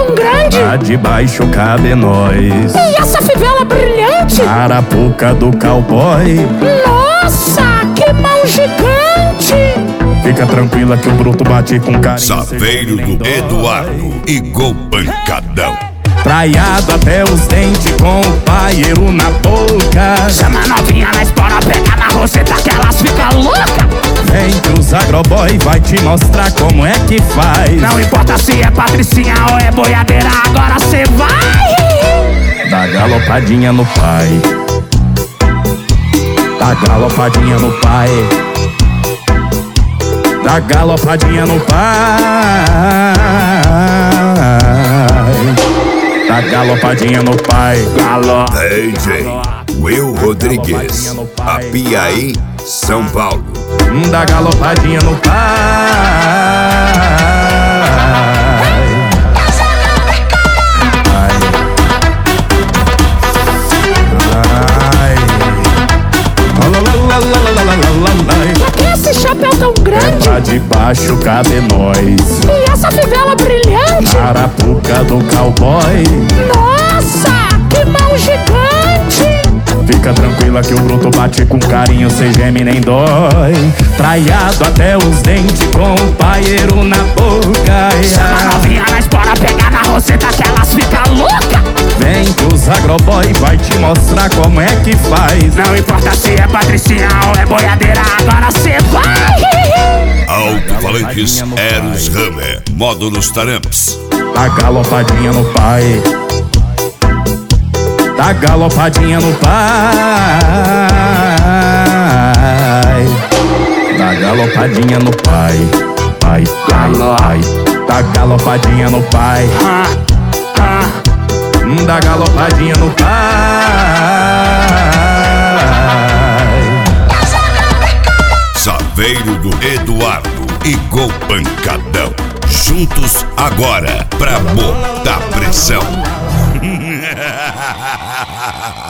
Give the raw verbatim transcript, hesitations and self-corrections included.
tão grande. Lá de baixo cabe nós. E essa fivela brilhante. Arapuca do cowboy. Nossa, que mão gigante. Fica tranquila que o bruto bate com carinho. Saveiro do Eduardo e Gol Pancadão. Traiado até os dentes com o paieiro na boca. Chama a novinha na espora, pega na roseta que elas ficam loucas. Vem que os agroboy vai te mostrar como é que faz. Não importa se é patricinha ou é boiadeira, agora cê vai. Dá galopadinha no pai. Dá galopadinha no pai. Dá galopadinha no pai. Dá galopadinha no pai. Galo. D J Will Rodrigues, Apiaí, São Paulo. Dá galopadinha no pai. Ai. Ai. Pra que esse chapéu tão grande? Lá de baixo cabe nós. E essa fivela brilhante. Arapuca do cowboy. Nossa, que mão gigante. Fica tranquila que o bruto bate com carinho, sem geme nem dói. Traiado até os dentes com o paieiro na boca. Chama a novinha na espora, pega na roseta que elas ficam loucas. Vem que os agroboy vai te mostrar como é que faz. Não importa se é patricinha ou é boiadeira, agora cê vai. Alto-falantes Eros Hammer, módulos Taramps. Dá galopadinha no pai. Dá galopadinha no pai. Dá galopadinha no pai. Pai, pai, pai. Dá galopadinha no pai. Dá galopadinha no pai. Saveiro do Eduardo e Gol Pancadão. Juntos agora pra botar pressão.